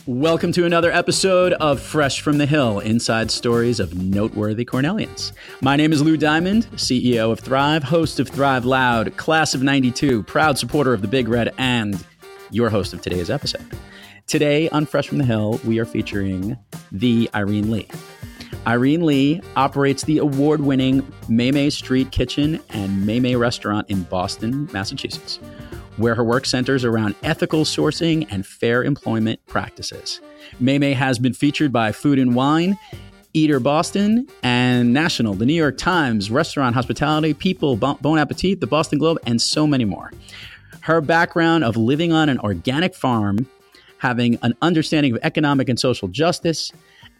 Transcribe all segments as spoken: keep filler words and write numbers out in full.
Welcome to another episode of Fresh from the Hill, inside stories of noteworthy Cornellians. My name is Lou Diamond, C E O of Thrive, host of Thrive Loud, class of ninety-two, proud supporter of the Big Red, and your host of today's episode. Today on Fresh from the Hill, we are featuring the Irene Lee. Irene Lee operates the award-winning Maymay Street Kitchen and Maymay Restaurant in Boston, Massachusetts, where her work centers around ethical sourcing and fair employment practices. Maymay has been featured by Food and Wine, Eater Boston, and National, the New York Times, Restaurant Hospitality, People, Bon Appetit, the Boston Globe, and so many more. Her background of living on an organic farm, having an understanding of economic and social justice,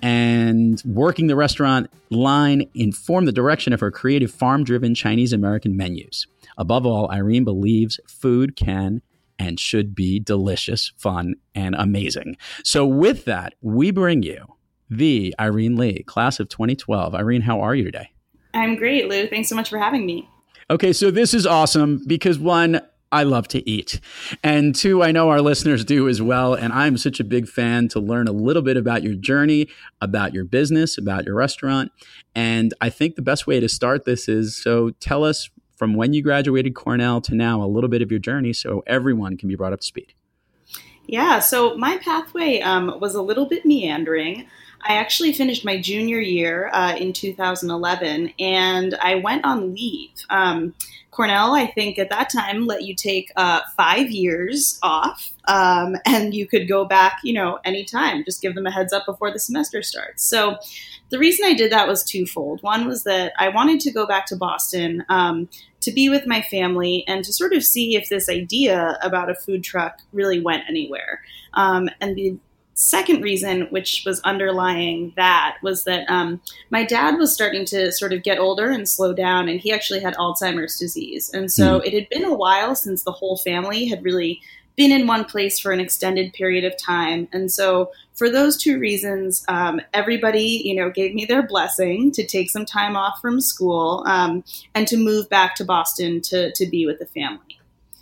and working the restaurant line informed the direction of her creative farm-driven Chinese-American menus. Above all, Irene believes food can and should be delicious, fun, and amazing. So with that, we bring you the Irene Lee, class of twenty twelve. Irene, how are you today? I'm great, Lou. Thanks so much for having me. Okay, so this is awesome because one, I love to eat. And two, I know our listeners do as well. And I'm such a big fan to learn a little bit about your journey, about your business, about your restaurant. And I think the best way to start this is, so tell us from when you graduated Cornell to now, a little bit of your journey so everyone can be brought up to speed. Yeah, so my pathway um, was a little bit meandering. I actually finished my junior year uh, in two thousand eleven, and I went on leave. Um, Cornell, I think at that time, let you take uh, five years off, um, and you could go back, you know, anytime. Just give them a heads up before the semester starts. So the reason I did that was twofold. One was that I wanted to go back to Boston um, to be with my family and to sort of see if this idea about a food truck really went anywhere. Um, and the second reason, which was underlying that, was that um, my dad was starting to sort of get older and slow down, and he actually had Alzheimer's disease. And so mm. it had been a while since the whole family had really been in one place for an extended period of time. And so for those two reasons, um, everybody, you know, gave me their blessing to take some time off from school um, and to move back to Boston to, to be with the family.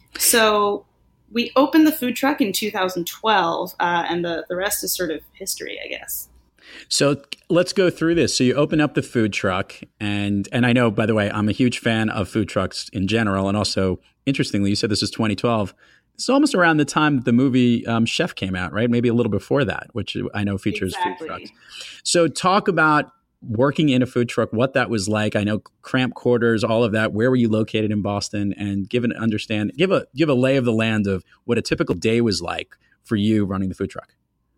So we opened the food truck in two thousand twelve, uh, and the, the rest is sort of history, I guess. So let's go through this. So you open up the food truck, and and I know, by the way, I'm a huge fan of food trucks in general. And also, interestingly, you said this is twenty twelve. It's almost around the time that the movie um, Chef came out, right? Maybe a little before that, which I know features exactly. food trucks. So talk about working in a food truck, what that was like. I know cramped quarters, all of that. Where were you located in Boston? And give an understand, give a give a lay of the land of what a typical day was like for you running the food truck.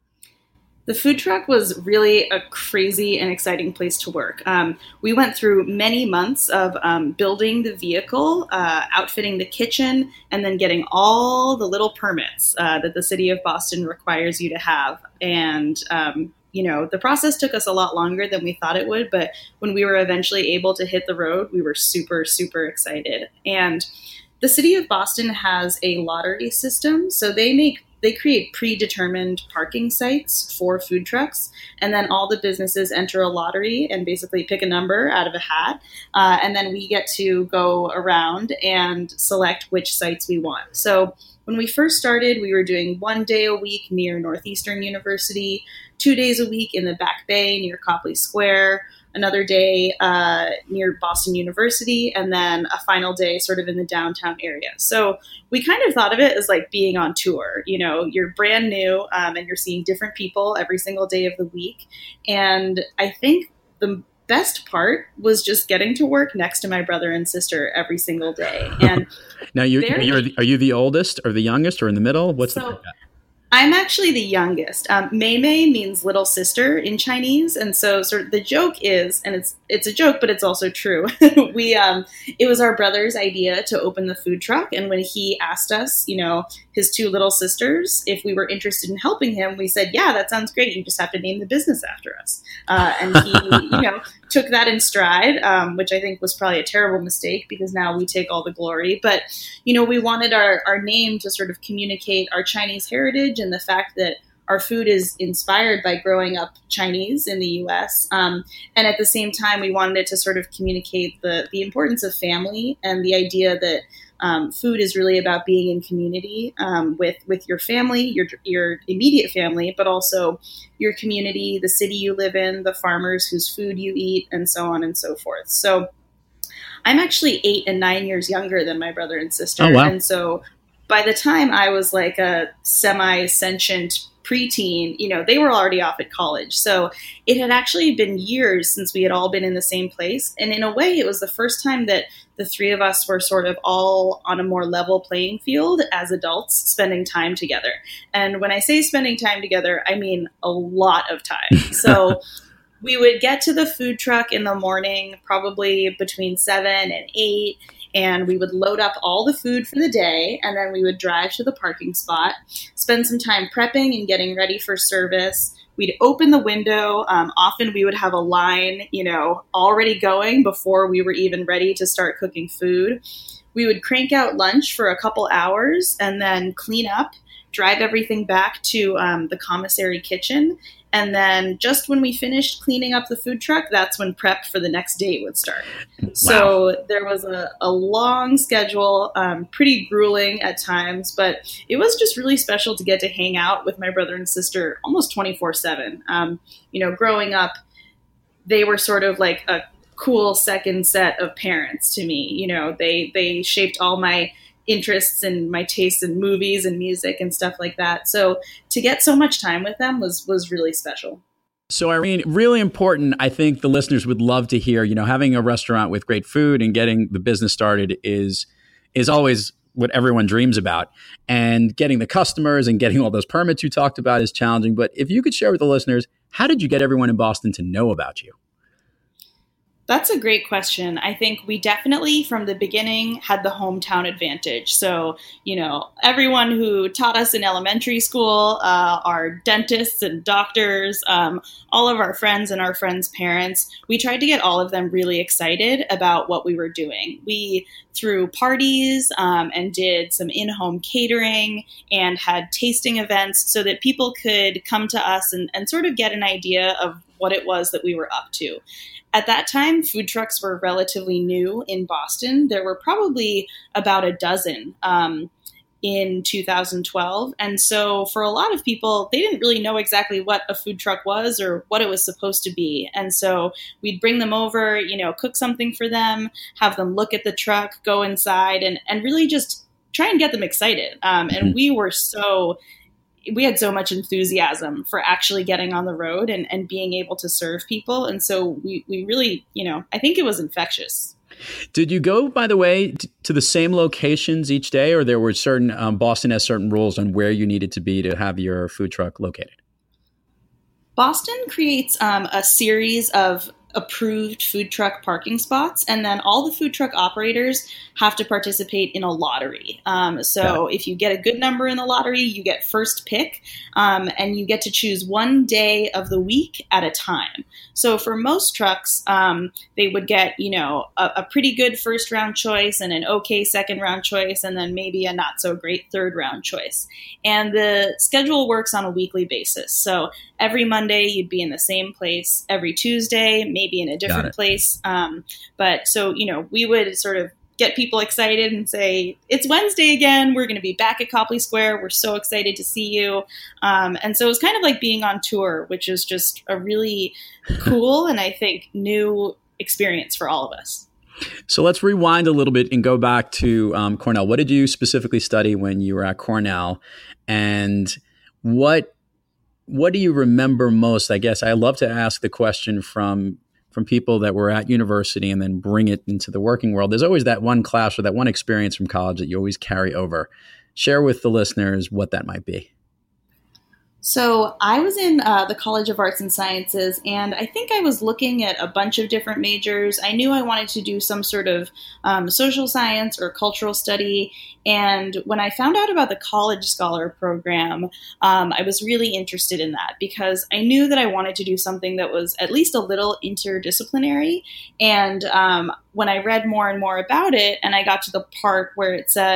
The food truck was really a crazy and exciting place to work. Um, we went through many months of um, building the vehicle, uh, outfitting the kitchen, and then getting all the little permits uh, that the city of Boston requires you to have. And, um, you know, the process took us a lot longer than we thought it would. But when we were eventually able to hit the road, we were super, super excited. And the city of Boston has a lottery system. So they make They create predetermined parking sites for food trucks, and then all the businesses enter a lottery and basically pick a number out of a hat, uh, and then we get to go around and select which sites we want. So when we first started, we were doing one day a week near Northeastern University, two days a week in the Back Bay near Copley Square, another day uh, near Boston University, and then a final day sort of in the downtown area. So we kind of thought of it as like being on tour. You know, you're brand new um, and you're seeing different people every single day of the week. And I think the best part was just getting to work next to my brother and sister every single day. And now you're, you're the, are you the oldest or the youngest or in the middle? What's so, the I'm actually the youngest. Um, Maymay means little sister in Chinese, and so sort of the joke is, and it's it's a joke, but it's also true. we um, it was our brother's idea to open the food truck, and when he asked us, you know, his two little sisters, if we were interested in helping him, we said, "Yeah, that sounds great. You just have to name the business after us." Uh, and he, you know, took that in stride, um, which I think was probably a terrible mistake because now we take all the glory. But you know, we wanted our our name to sort of communicate our Chinese heritage and the fact that our food is inspired by growing up Chinese in the U S. Um, and at the same time, we wanted it to sort of communicate the, the importance of family and the idea that Um, food is really about being in community um, with with your family, your your immediate family, but also your community, the city you live in, the farmers whose food you eat, and so on and so forth. So I'm actually eight and nine years younger than my brother and sister. Oh, wow. And so by the time I was like a semi-sentient preteen, you know, they were already off at college. So it had actually been years since we had all been in the same place. And in a way, it was the first time that the three of us were sort of all on a more level playing field as adults, spending time together. And when I say spending time together, I mean a lot of time. So we would get to the food truck in the morning, probably between seven and eight, and we would load up all the food for the day, and then we would drive to the parking spot, spend some time prepping and getting ready for service. We'd open the window. Um, often we would have a line, you know, already going before we were even ready to start cooking food. We would crank out lunch for a couple hours and then clean up, drive everything back to um, the commissary kitchen. And then just when we finished cleaning up the food truck, that's when prep for the next day would start. Wow. So there was a, a long schedule, um, pretty grueling at times, but it was just really special to get to hang out with my brother and sister almost twenty-four seven. Um, you know, growing up, they were sort of like a cool second set of parents to me. You know, they, they shaped all my interests and my tastes in movies and music and stuff like that. So to get so much time with them was was really special. So Irene, really important. I think the listeners would love to hear, you know, having a restaurant with great food and getting the business started is is always what everyone dreams about. And getting the customers and getting all those permits you talked about is challenging. But if you could share with the listeners, how did you get everyone in Boston to know about you? That's a great question. I think we definitely, from the beginning, had the hometown advantage. So, you know, everyone who taught us in elementary school, uh, our dentists and doctors, um, all of our friends and our friends' parents, we tried to get all of them really excited about what we were doing. We threw parties um, and did some in-home catering and had tasting events so that people could come to us and, and sort of get an idea of what it was that we were up to. At that time, food trucks were relatively new in Boston. There were probably about a dozen um, in two thousand twelve. And so for a lot of people, they didn't really know exactly what a food truck was or what it was supposed to be. And so we'd bring them over, you know, cook something for them, have them look at the truck, go inside, and, and really just try and get them excited. Um, and we were so... we had so much enthusiasm for actually getting on the road and, and being able to serve people. And so we, we really, you know, I think it was infectious. Did you go, by the way, t- to the same locations each day, or there were certain, um, Boston has certain rules on where you needed to be to have your food truck located? Boston creates um, a series of approved food truck parking spots, and then all the food truck operators have to participate in a lottery. Um, so if you get a good number in the lottery, you get first pick, um, and you get to choose one day of the week at a time. So for most trucks, um, they would get, you know, a, a pretty good first round choice and an okay second round choice, and then maybe a not so great third round choice. And the schedule works on a weekly basis. So every Monday you'd be in the same place. Every Tuesday, maybe in a different place. Um, but so, you know, we would sort of get people excited and say, it's Wednesday again. We're going to be back at Copley Square. We're so excited to see you. Um, and so it was kind of like being on tour, which is just a really cool and I think new experience for all of us. So let's rewind a little bit and go back to um, Cornell. What did you specifically study when you were at Cornell? And what what do you remember most? I guess I love to ask the question from from people that were at university and then bring it into the working world. There's always that one class or that one experience from college that you always carry over. Share with the listeners what that might be. So I was in uh, the College of Arts and Sciences, and I think I was looking at a bunch of different majors. I knew I wanted to do some sort of um, social science or cultural study. And when I found out about the College Scholar program, um, I was really interested in that because I knew that I wanted to do something that was at least a little interdisciplinary. And um, when I read more and more about it, and I got to the part where it said,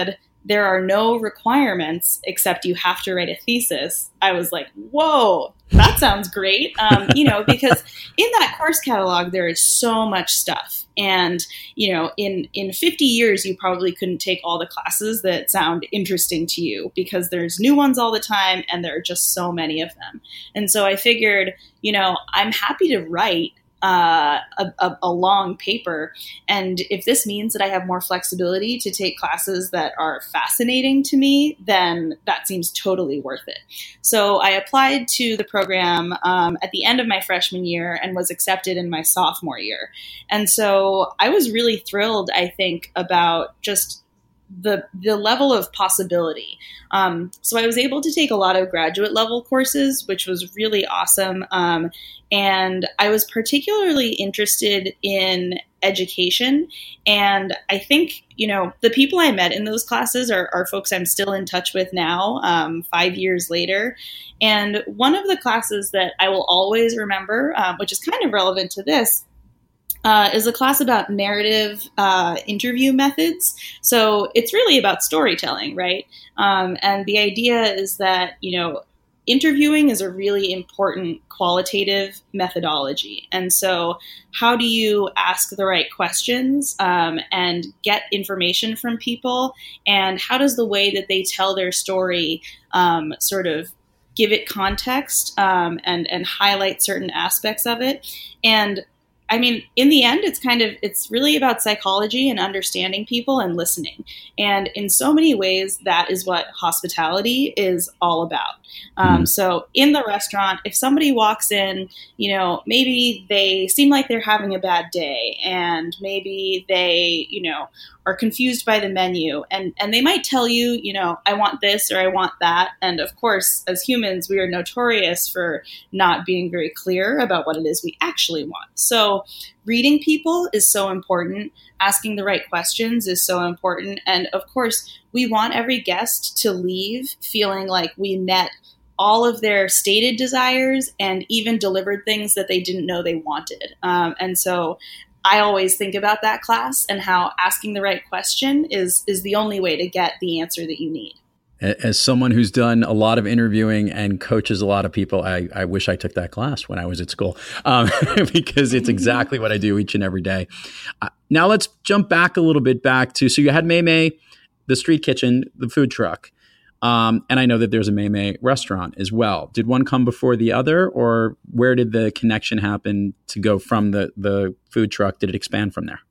there are no requirements except you have to write a thesis, I was like, whoa, that sounds great. Um, you know, because in that course catalog, there is so much stuff. And, you know, in, in fifty years, you probably couldn't take all the classes that sound interesting to you because there's new ones all the time and there are just so many of them. And so I figured, you know, I'm happy to write Uh, a, a, a long paper. And if this means that I have more flexibility to take classes that are fascinating to me, then that seems totally worth it. So I applied to the program um, at the end of my freshman year and was accepted in my sophomore year. And so I was really thrilled, I think, about just the the level of possibility. Um, so I was able to take a lot of graduate level courses, which was really awesome. Um, and I was particularly interested in education. And I think, you know, the people I met in those classes are, are folks I'm still in touch with now, um, five years later. And one of the classes that I will always remember, um, which is kind of relevant to this, Uh, is a class about narrative uh, interview methods. So it's really about storytelling, right? Um, and the idea is that, you know, interviewing is a really important qualitative methodology. And so how do you ask the right questions um, and get information from people? And how does the way that they tell their story um, sort of give it context um, and, and highlight certain aspects of it? And I mean, in the end, it's kind of, it's really about psychology and understanding people and listening. And in so many ways, that is what hospitality is all about. Um, mm. So in the restaurant, if somebody walks in, you know, maybe they seem like they're having a bad day and maybe they, you know, are confused by the menu and, and they might tell you, you know, I want this or I want that. And of course, as humans, we are notorious for not being very clear about what it is we actually want. So reading people is so important. Asking the right questions is so important. And of course, we want every guest to leave feeling like we met all of their stated desires and even delivered things that they didn't know they wanted. Um, and so I always think about that class and how asking the right question is is the only way to get the answer that you need. As someone who's done a lot of interviewing and coaches a lot of people, I, I wish I took that class when I was at school um, because it's exactly what I do each and every day. Uh, now let's jump back a little bit back to, so you had Mei Mei, the street kitchen, the food truck. Um, and I know that there's a Mei Mei restaurant as well. Did one come before the other, or where did the connection happen to go from the, the food truck? Did it expand from there?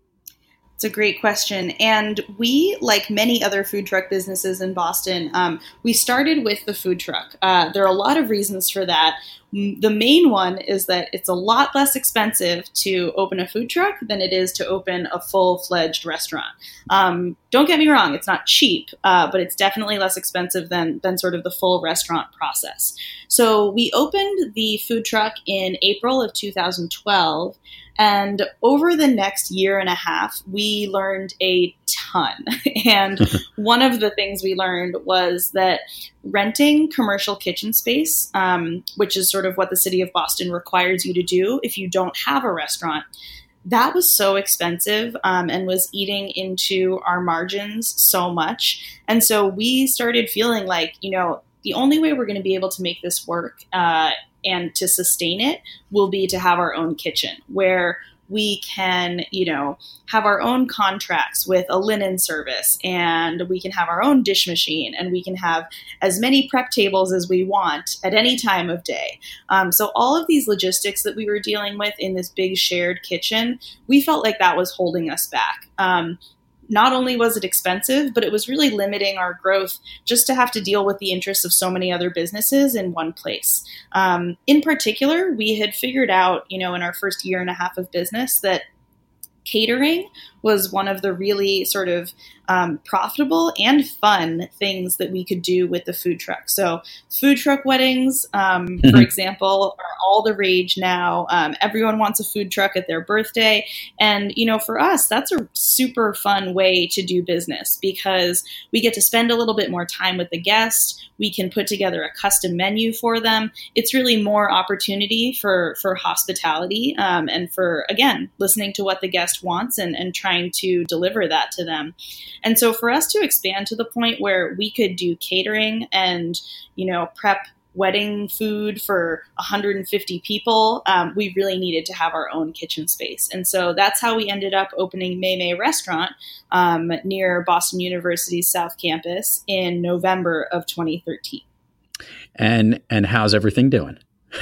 It's a great question. And we, like many other food truck businesses in Boston, um, we started with the food truck. Uh, there are a lot of reasons for that. The main one is that it's a lot less expensive to open a food truck than it is to open a full-fledged restaurant. Um, don't get me wrong, it's not cheap, uh, but it's definitely less expensive than, than sort of the full restaurant process. So we opened the food truck in April of two thousand twelve. And over the next year and a half, we learned a ton. And one of the things we learned was that renting commercial kitchen space, um, which is sort of what the city of Boston requires you to do if you don't have a restaurant, that was so expensive um, and was eating into our margins so much. And so we started feeling like, you know, the only way we're going to be able to make this work uh, and to sustain it will be to have our own kitchen where we can, you know, have our own contracts with a linen service and we can have our own dish machine and we can have as many prep tables as we want at any time of day. Um, so all of these logistics that we were dealing with in this big shared kitchen, we felt like that was holding us back. Um, Not only was it expensive, but it was really limiting our growth just to have to deal with the interests of so many other businesses in one place. Um, in particular, we had figured out, you know, in our first year and a half of business that catering was one of the really sort of um, profitable and fun things that we could do with the food truck. So food truck weddings, um, mm-hmm. for example, are all the rage now. Um, everyone wants a food truck at their birthday. And, you know, for us, that's a super fun way to do business because we get to spend a little bit more time with the guest. We can put together a custom menu for them. It's really more opportunity for, for hospitality um, and for, again, listening to what the guest wants and, and trying trying to deliver that to them. And so for us to expand to the point where we could do catering and, you know, prep wedding food for one hundred fifty people, um, we really needed to have our own kitchen space. And so that's how we ended up opening Mei Mei Restaurant um, near Boston University's South Campus in November of twenty thirteen. And and how's everything doing?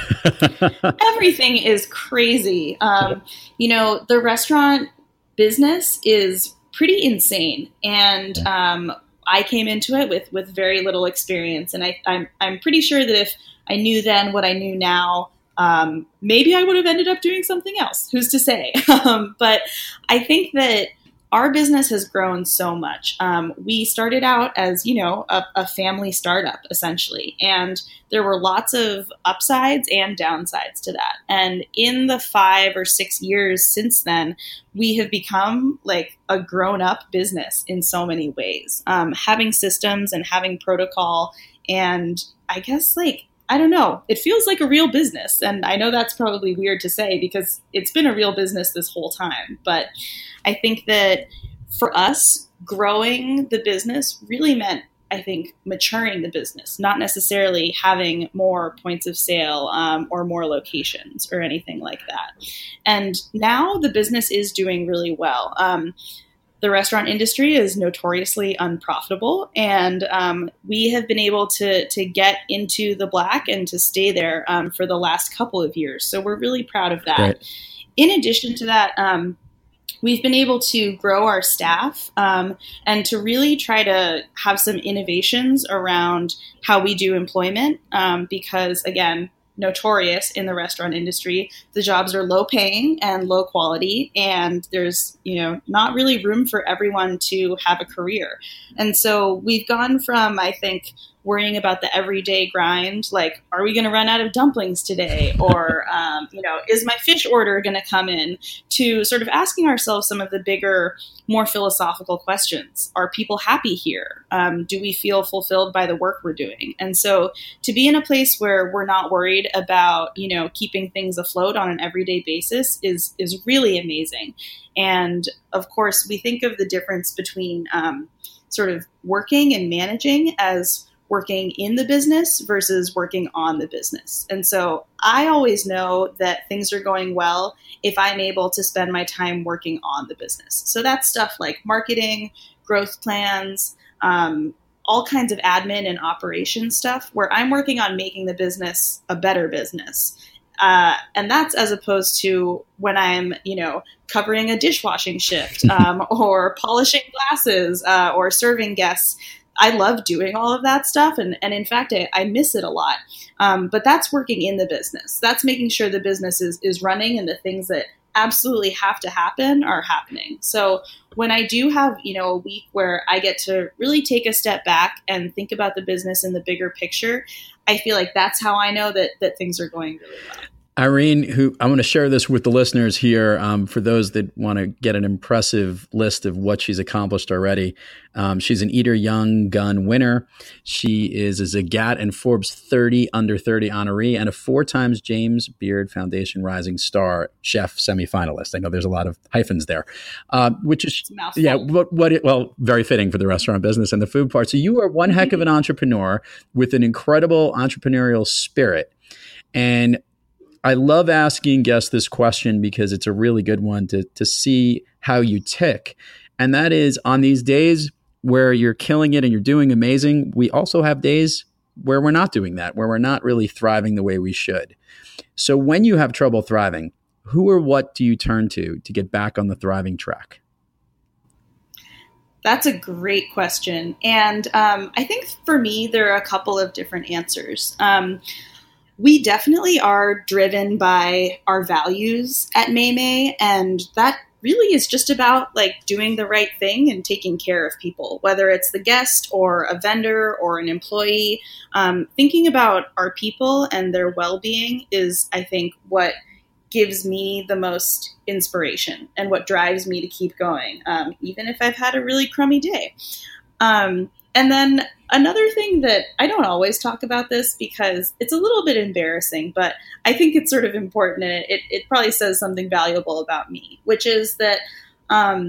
Everything is crazy. Um, you know, the restaurant business is pretty insane. And um, I came into it with, with very little experience. And I, I'm, I'm pretty sure that if I knew then what I knew now, um, maybe I would have ended up doing something else. Who's to say? um, but I think that our business has grown so much. Um, we started out as, you know, a, a family startup, essentially. And there were lots of upsides and downsides to that. And in the five or six years since then, we have become like a grown-up business in so many ways. Um, having systems and having protocol, and I guess like, I don't know, it feels like a real business. And I know that's probably weird to say because it's been a real business this whole time. But I think that for us, growing the business really meant, I think, maturing the business, not necessarily having more points of sale um, or more locations or anything like that. And now the business is doing really well. Um, the restaurant industry is notoriously unprofitable, and um, we have been able to to get into the black and to stay there um, for the last couple of years. So we're really proud of that. Great. In addition to that, um, we've been able to grow our staff um, and to really try to have some innovations around how we do employment um, because, again, notorious in the restaurant industry, the jobs are low paying and low quality, and there's, you know, not really room for everyone to have a career. And so we've gone from, I think, worrying about the everyday grind, like, are we going to run out of dumplings today? Or, um, you know, is my fish order going to come in? To sort of asking ourselves some of the bigger, more philosophical questions. Are people happy here? Um, do we feel fulfilled by the work we're doing? And so to be in a place where we're not worried about, you know, keeping things afloat on an everyday basis is, is really amazing. And of course, we think of the difference between um, sort of working and managing as working in the business versus working on the business. And so I always know that things are going well if I'm able to spend my time working on the business. So that's stuff like marketing, growth plans, um, all kinds of admin and operation stuff where I'm working on making the business a better business. Uh, and that's as opposed to when I'm, you know, covering a dishwashing shift um, or polishing glasses uh, or serving guests. I love doing all of that stuff. And, and in fact, I, I miss it a lot. Um, but that's working in the business. That's making sure the business is, is running and the things that absolutely have to happen are happening. So when I do have, you know, a week where I get to really take a step back and think about the business in the bigger picture, I feel like that's how I know that that things are going really well. Irene, who I want to share this with the listeners here, um, for those that want to get an impressive list of what she's accomplished already. Um, she's an Eater Young Gun winner. She is a Zagat and Forbes thirty under thirty honoree and a four times James Beard Foundation Rising Star Chef semifinalist. I know there's a lot of hyphens there, uh, which is, yeah, what, what it, well, very fitting for the restaurant business and the food part. So you are one heck of an entrepreneur with an incredible entrepreneurial spirit. And I love asking guests this question because it's a really good one to to see how you tick. And that is, on these days where you're killing it and you're doing amazing, we also have days where we're not doing that, where we're not really thriving the way we should. So when you have trouble thriving, who or what do you turn to to get back on the thriving track? That's a great question. And um, I think for me, there are a couple of different answers. Um, We definitely are driven by our values at Mei Mei, and that really is just about like doing the right thing and taking care of people, whether it's the guest or a vendor or an employee. Um, thinking about our people and their well-being is, I think, what gives me the most inspiration and what drives me to keep going, um, even if I've had a really crummy day. Um, And then another thing that I don't always talk about this because it's a little bit embarrassing, but I think it's sort of important and it, it probably says something valuable about me, which is that um,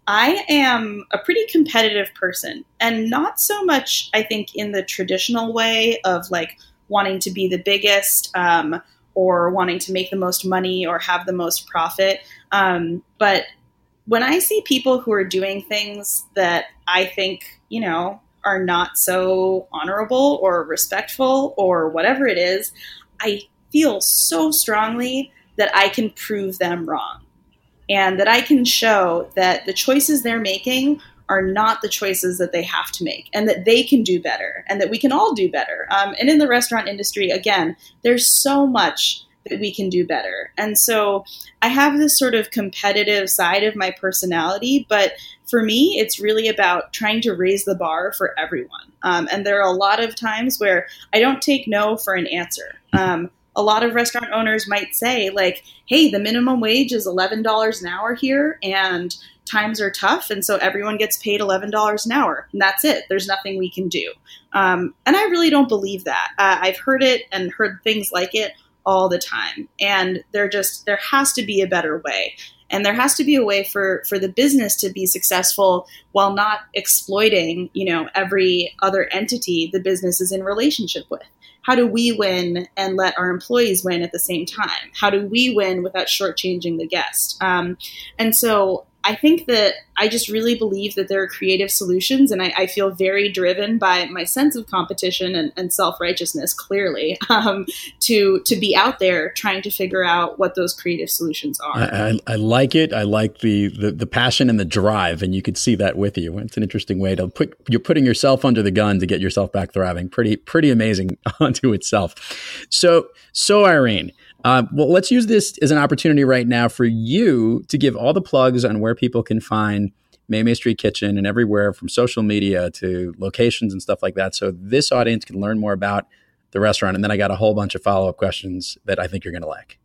I am a pretty competitive person, and not so much, I think, in the traditional way of like wanting to be the biggest um, or wanting to make the most money or have the most profit. Um, but when I see people who are doing things that I think, you know, are not so honorable or respectful or whatever it is, I feel so strongly that I can prove them wrong. And that I can show that the choices they're making are not the choices that they have to make, and that they can do better, and that we can all do better. Um, and in the restaurant industry, again, there's so much that we can do better. And so I have this sort of competitive side of my personality, but for me, it's really about trying to raise the bar for everyone. Um, and there are a lot of times where I don't take no for an answer. Um, A lot of restaurant owners might say, like, hey, the minimum wage is eleven dollars an hour here and times are tough. And so everyone gets paid eleven dollars an hour. And that's it. There's nothing we can do. Um, and I really don't believe that. Uh, I've heard it and heard things like it all the time. And there just, there has to be a better way. And there has to be a way for, for the business to be successful while not exploiting, you know, every other entity the business is in relationship with. How do we win and let our employees win at the same time? How do we win without shortchanging the guest? Um, and so I think that I just really believe that there are creative solutions, and I, I feel very driven by my sense of competition and, and self-righteousness, clearly, um, to to be out there trying to figure out what those creative solutions are. I, I, I like it. I like the, the the passion and the drive, and you could see that with you. It's an interesting way to put, you're putting yourself under the gun to get yourself back thriving. Pretty pretty amazing unto itself. So so Irene. Uh, well, let's use this as an opportunity right now for you to give all the plugs on where people can find Mei Mei Street Kitchen and everywhere from social media to locations and stuff like that. So this audience can learn more about the restaurant. And then I got a whole bunch of follow-up questions that I think you're going to like.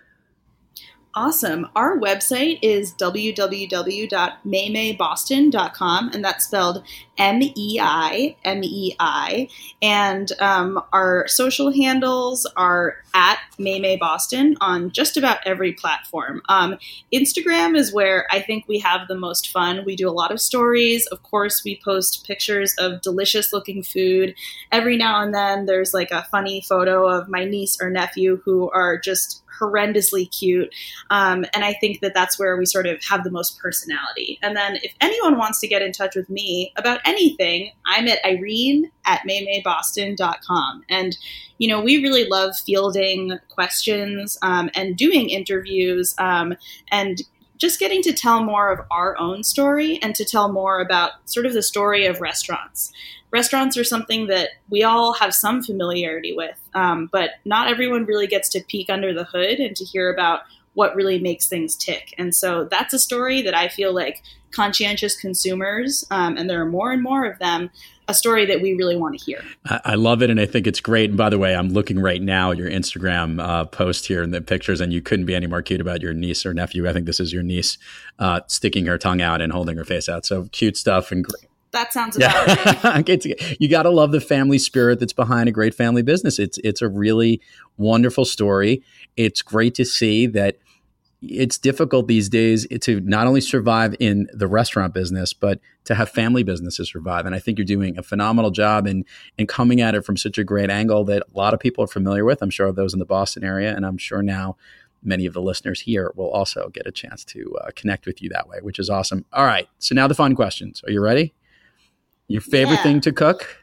Awesome. Our website is w w w dot mei mei boston dot com, and that's spelled M E I M E I. And um, our social handles are at Mei Mei Boston on just about every platform. Um, Instagram is where I think we have the most fun. We do a lot of stories. Of course, we post pictures of delicious looking food. Every now and then there's like a funny photo of my niece or nephew who are just horrendously cute. Um, and I think that that's where we sort of have the most personality. And then if anyone wants to get in touch with me about anything, I'm at Irene at mei mei boston dot com. And, you know, we really love fielding questions um, and doing interviews um, and just getting to tell more of our own story and to tell more about sort of the story of restaurants. Restaurants are something that we all have some familiarity with, um, but not everyone really gets to peek under the hood and to hear about what really makes things tick. And so that's a story that I feel like conscientious consumers, um, and there are more and more of them, a story that we really want to hear. I, I love it. And I think it's great. And by the way, I'm looking right now at your Instagram uh, post here in the pictures, and you couldn't be any more cute about your niece or nephew. I think this is your niece uh, sticking her tongue out and holding her face out. So cute stuff and great. That sounds about yeah. right. You got to love the family spirit that's behind a great family business. It's it's a really wonderful story. It's great to see that it's difficult these days to not only survive in the restaurant business, but to have family businesses survive. And I think you're doing a phenomenal job in, in coming at it from such a great angle that a lot of people are familiar with. I'm sure of those in the Boston area. And I'm sure now many of the listeners here will also get a chance to uh, connect with you that way, which is awesome. All right. So now the fun questions. Are you ready? Your favorite yeah. thing to cook?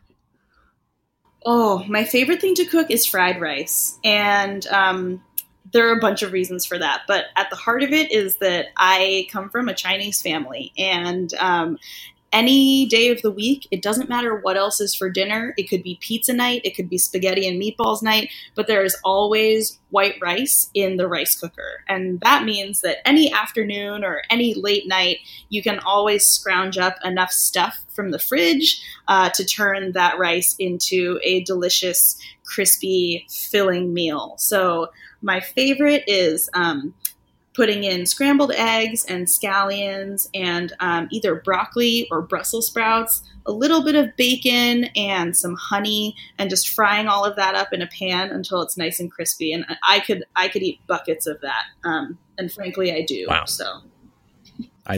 Oh, my favorite thing to cook is fried rice. And um, there are a bunch of reasons for that. But at the heart of it is that I come from a Chinese family. And um, any day of the week, it doesn't matter what else is for dinner. It could be pizza night. It could be spaghetti and meatballs night. But there is always white rice in the rice cooker. And that means that any afternoon or any late night, you can always scrounge up enough stuff from the fridge uh, to turn that rice into a delicious, crispy, filling meal. So my favorite is um, putting in scrambled eggs and scallions and um, either broccoli or Brussels sprouts, a little bit of bacon and some honey, and just frying all of that up in a pan until it's nice and crispy. And I could I could eat buckets of that. Um, and frankly, I do. Wow. So I,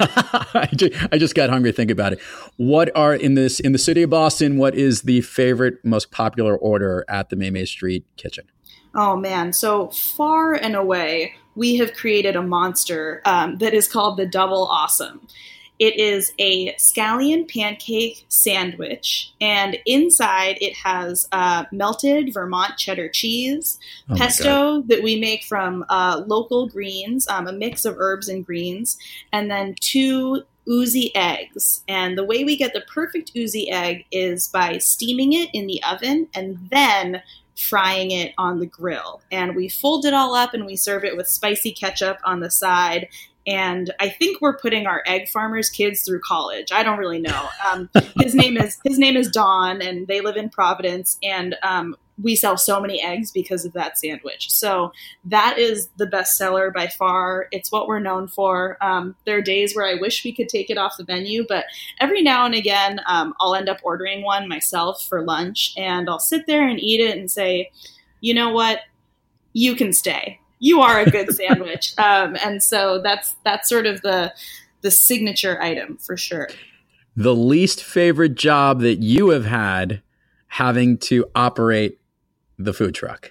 I, just, I just got hungry thinking about it. What are in this in the city of Boston? What is the favorite, most popular order at the Maymay Street Kitchen? Oh man, so far and away, we have created a monster um, that is called the Double Awesome. It is a scallion pancake sandwich, and inside it has uh, melted Vermont cheddar cheese, oh pesto that we make from uh, local greens, um, a mix of herbs and greens, and then two oozy eggs. And the way we get the perfect oozy egg is by steaming it in the oven and then frying it on the grill. And we fold it all up and we serve it with spicy ketchup on the side. And I think we're putting our egg farmers' kids through college. I don't really know. Um, his name is his name is Don, and they live in Providence. And um, we sell so many eggs because of that sandwich. So that is the best seller by far. It's what we're known for. Um, there are days where I wish we could take it off the menu, but every now and again, um, I'll end up ordering one myself for lunch, and I'll sit there and eat it and say, you know what, you can stay. You are a good sandwich. Um, and so that's that's sort of the the signature item for sure. The least favorite job that you have had having to operate the food truck?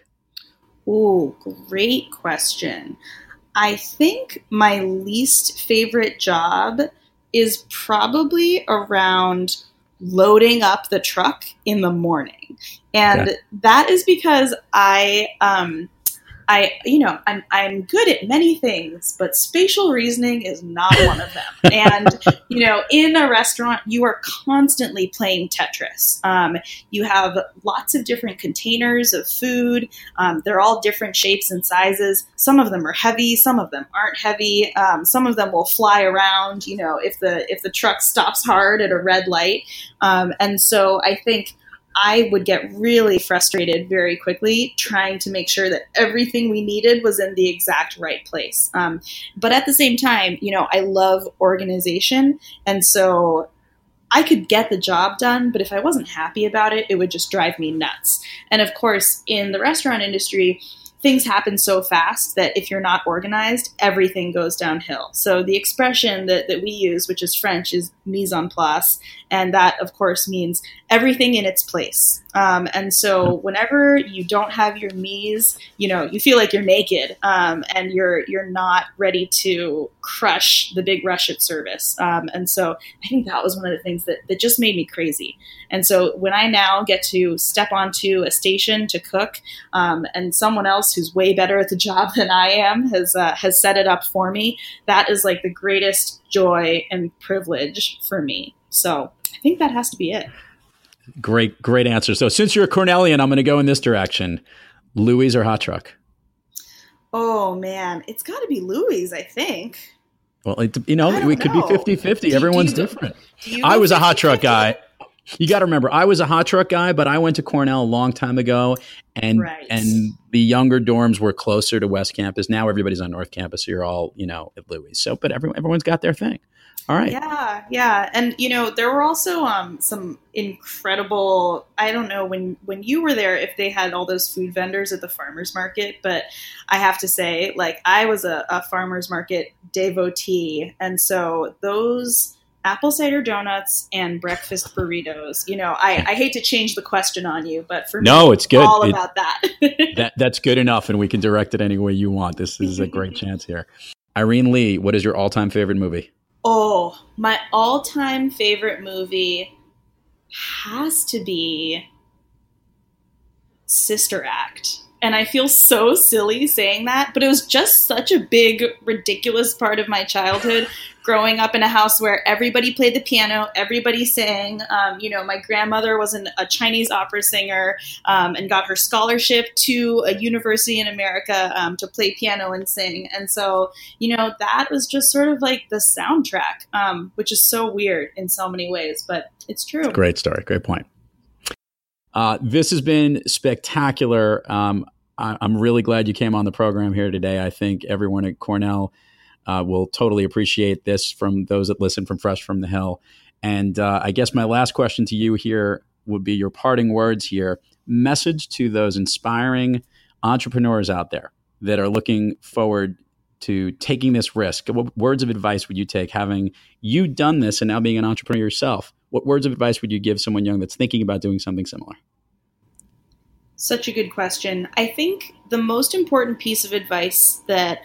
Oh, great question. I think my least favorite job is probably around loading up the truck in the morning. And okay. that is because I... Um, I, you know, I'm, I'm good at many things, but spatial reasoning is not one of them. And, you know, in a restaurant, you are constantly playing Tetris. Um, you have lots of different containers of food. Um, they're all different shapes and sizes. Some of them are heavy. Some of them aren't heavy. Um, some of them will fly around, you know, if the, if the truck stops hard at a red light. Um, and so I think I would get really frustrated very quickly trying to make sure that everything we needed was in the exact right place. Um, but at the same time, you know, I love organization. And so I could get the job done, but if I wasn't happy about it, it would just drive me nuts. And of course, in the restaurant industry, things happen so fast that if you're not organized, everything goes downhill. So the expression that, that we use, which is French, is mise en place. And that, of course, means everything in its place. Um, and so whenever you don't have your mise, you know, you feel like you're naked um, and you're you're not ready to crush the big rush at service. Um, and so I think that was one of the things that, that just made me crazy. And so when I now get to step onto a station to cook um, and someone else who's way better at the job than I am has uh, has set it up for me, that is like the greatest joy and privilege for me. So I think that has to be it. Great, great answer. So since you're a Cornellian, I'm going to go in this direction. Louis or Hot Truck? Oh, man. It's got to be Louis, I think. Well, it, you know, we could know. be fifty-fifty. Do, Everyone's do you, different. Do I was a Hot Truck guy. You got to remember, I was a Hot Truck guy, but I went to Cornell a long time ago, and right. and the younger dorms were closer to West Campus. Now everybody's on North Campus, so you're all, you know, at Louis. So, but everyone, everyone's got their thing. All right. Yeah, yeah. And, you know, there were also um, some incredible, I don't know, when, when you were there, if they had all those food vendors at the farmer's market, but I have to say, like, I was a, a farmer's market devotee. And so those apple cider donuts and breakfast burritos, you know, I, I hate to change the question on you, but for no, me, it's good. all it, about that. that. That's good enough, and we can direct it any way you want. This is a great chance here. Irene Lee, what is your all-time favorite movie? Oh, my all-time favorite movie has to be Sister Act. And I feel so silly saying that, but it was just such a big, ridiculous part of my childhood, growing up in a house where everybody played the piano, everybody sang. Um, you know, my grandmother was an, a Chinese opera singer um, and got her scholarship to a university in America um, to play piano and sing. And so, you know, that was just sort of like the soundtrack, um, which is so weird in so many ways, but it's true. Great story. Great point. Uh, this has been spectacular. Um, I, I'm really glad you came on the program here today. I think everyone at Cornell uh, will totally appreciate this from those that listen from Fresh from the Hill. And uh, I guess my last question to you here would be your parting words here. Message to those inspiring entrepreneurs out there that are looking forward to taking this risk? What words of advice would you take, having you done this and now being an entrepreneur yourself? What words of advice would you give someone young that's thinking about doing something similar? Such a good question. I think the most important piece of advice that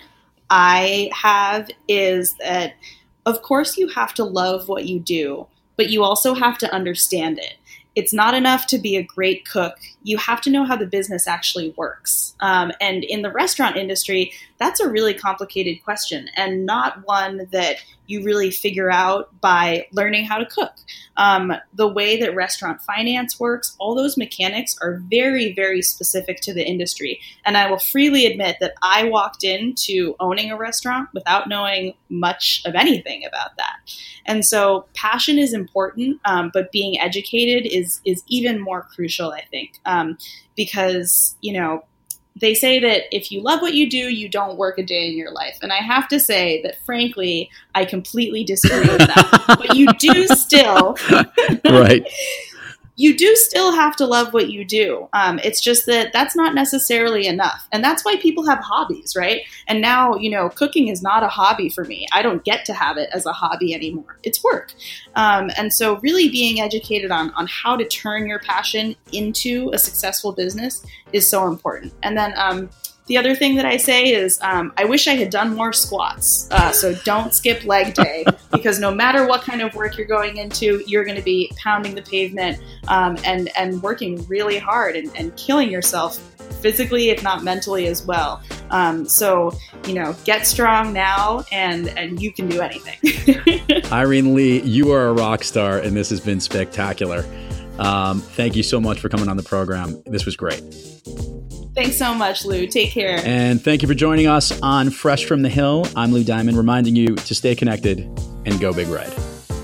I have is that, of course, you have to love what you do, but you also have to understand it. It's not enough to be a great cook. You have to know how the business actually works. Um, and in the restaurant industry, that's a really complicated question and not one that you really figure out by learning how to cook. Um, the way that restaurant finance works, all those mechanics are very, very specific to the industry. And I will freely admit that I walked into owning a restaurant without knowing much of anything about that. And so passion is important, um, but being educated is is even more crucial, I think, um, because, you know, they say that if you love what you do, you don't work a day in your life. And I have to say that, frankly, I completely disagree with that. But you do still, right. You do still have to love what you do. Um, it's just that that's not necessarily enough. And that's why people have hobbies, right? And now, you know, cooking is not a hobby for me. I don't get to have it as a hobby anymore. It's work. Um, and so really being educated on, on how to turn your passion into a successful business is so important. And then um, the other thing that I say is um, I wish I had done more squats. Uh, so don't skip leg day, because no matter what kind of work you're going into, you're going to be pounding the pavement um, and, and working really hard and, and killing yourself physically, if not mentally as well. Um, so, you know, get strong now and, and you can do anything. Irene Lee, you are a rock star and this has been spectacular. Um, thank you so much for coming on the program. This was great. Thanks so much, Lou. Take care. And thank you for joining us on Fresh from the Hill. I'm Lou Diamond, reminding you to stay connected and go Big Red.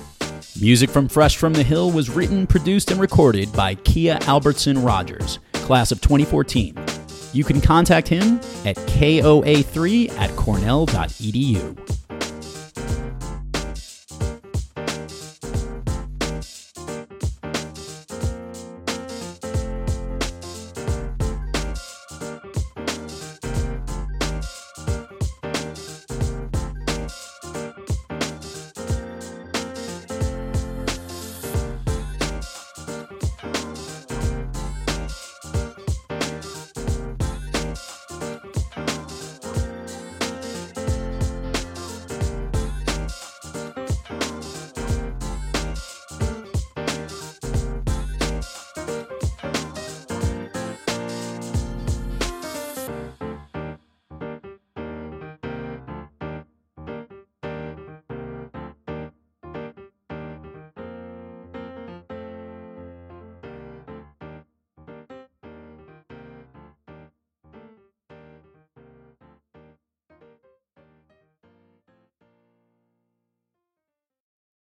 Music from Fresh from the Hill was written, produced, and recorded by Kia Albertson Rogers, class of twenty fourteen. You can contact him at K O A three at cornell dot e d u.